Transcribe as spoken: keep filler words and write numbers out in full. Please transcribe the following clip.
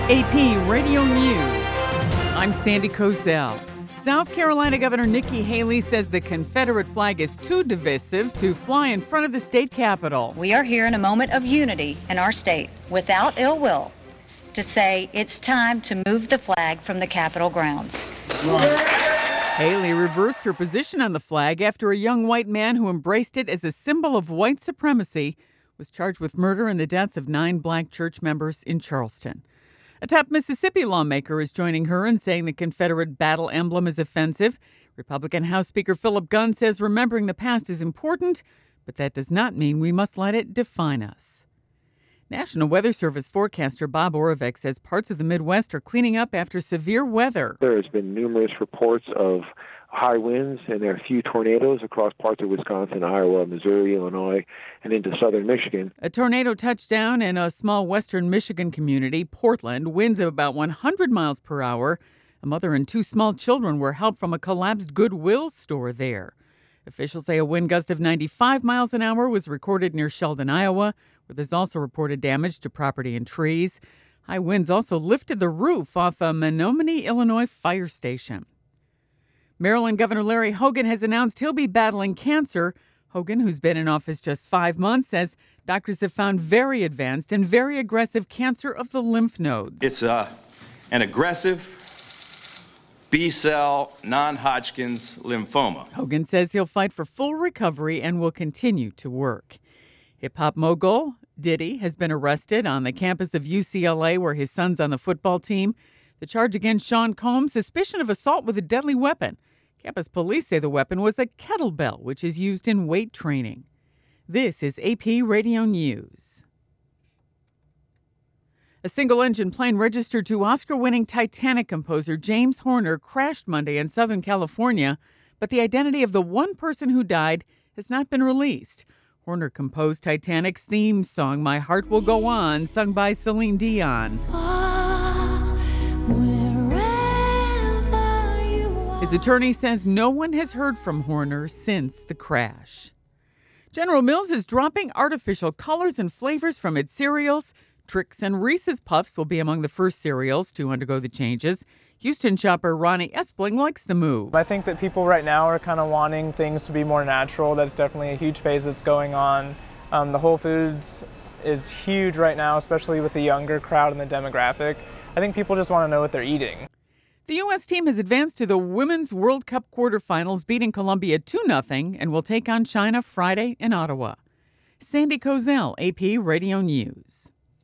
A P Radio News. I'm Sandy Kozel. South Carolina Governor Nikki Haley says the Confederate flag is too divisive to fly in front of the state capitol. We are here in a moment of unity in our state, without ill will, to say it's time to move the flag from the Capitol grounds. Haley reversed her position on the flag after a young white man who embraced it as a symbol of white supremacy was charged with murder in the deaths of nine black church members in Charleston. A top Mississippi lawmaker is joining her in saying the Confederate battle emblem is offensive. Republican House Speaker Philip Gunn says remembering the past is important, but that does not mean we must let it define us. National Weather Service forecaster Bob Oravec says parts of the Midwest are cleaning up after severe weather. There has been numerous reports of high winds, and there are a few tornadoes across parts of Wisconsin, Iowa, Missouri, Illinois, and into southern Michigan. A tornado touched down in a small western Michigan community, Portland, winds of about one hundred miles per hour. A mother and two small children were helped from a collapsed Goodwill store there. Officials say a wind gust of ninety-five miles an hour was recorded near Sheldon, Iowa, where there's also reported damage to property and trees. High winds also lifted the roof off a Menominee, Illinois fire station. Maryland Governor Larry Hogan has announced he'll be battling cancer. Hogan, who's been in office just five months, says doctors have found very advanced and very aggressive cancer of the lymph nodes. It's uh, an aggressive B-cell non-Hodgkin's lymphoma. Hogan says he'll fight for full recovery and will continue to work. Hip-hop mogul Diddy has been arrested on the campus of U C L A where his son's on the football team. The charge against Sean Combs, suspicion of assault with a deadly weapon. Campus police say the weapon was a kettlebell, which is used in weight training. This is A P Radio News. A single-engine plane registered to Oscar-winning Titanic composer James Horner crashed Monday in Southern California, but the identity of the one person who died has not been released. Horner composed Titanic's theme song, My Heart Will Go On, sung by Celine Dion. His attorney says no one has heard from Horner since the crash. General Mills is dropping artificial colors and flavors from its cereals. Trix and Reese's Puffs will be among the first cereals to undergo the changes. Houston shopper Ronnie Espling likes the move. I think that people right now are kind of wanting things to be more natural. That's definitely a huge phase that's going on. Um, the Whole Foods is huge right now, especially with the younger crowd and the demographic. I think people just want to know what they're eating. The U S team has advanced to the Women's World Cup quarterfinals, beating Colombia two nothing, and will take on China Friday in Ottawa. Sandy Kozel, A P Radio News.